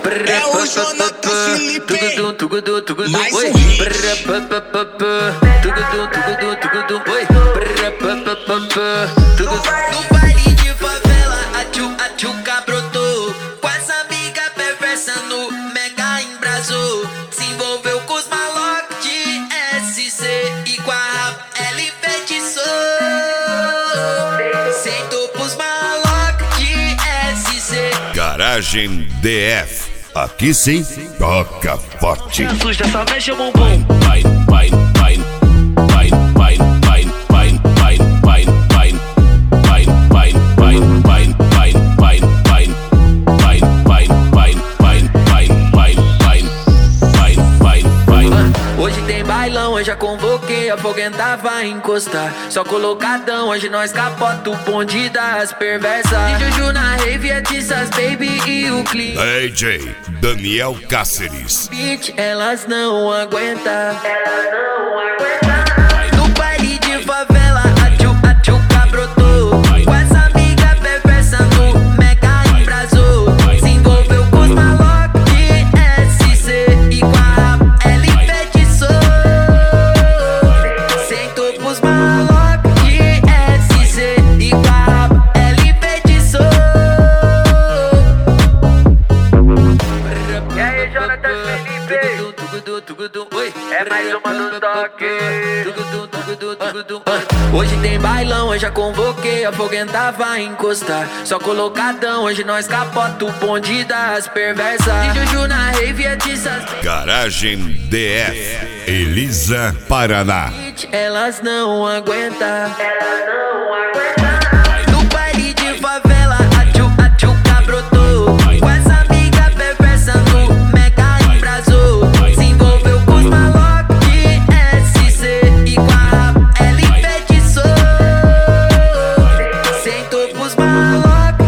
É o Jonathan Felipe, mais um No baile de favela, a tchuca brotou. Com as amigas perversas no mega embrasou. Se envolveu com os malocos de SC e com a rap ela enfeitiçou. Sentou pros malocos de SC. Garagem DF. Aqui sim, toca forte. Assusta, só mexe o bumbum. Hoje tem bailão, eu já convoquei, a foguenta vai encostar. Só colocadão, hoje nós capota o bonde das perversas. E Juju na rave, é Tissas Baby e o Cli. DJ Daniel Cáceres. Bitch, elas não aguentam. No baile de favela, a tchuca brotou. Com as amigas perversas no mega embrasou. Se envolveu com os malocos de SC e com a rap ela enfeitiçou. Sentou pros malocos de SC e com a rap ela enfeitiçou. E aí, Jonathan Felipe? É mais uma do toque. Hoje tem bailão, eu já convoquei, a foguenta vai encostar. Só colocadão, hoje nós capota o bonde das perversas. E Juju na rave, é Tissas. Garagem DF. Elisa, Paraná. Elas não aguentam. No baile de favela, a tchuca brotou. Com as amigas perversas no mega embrasou. Se envolveu com os malocos de SC e com a rap ela enfeitiçou. Sentou pros malocos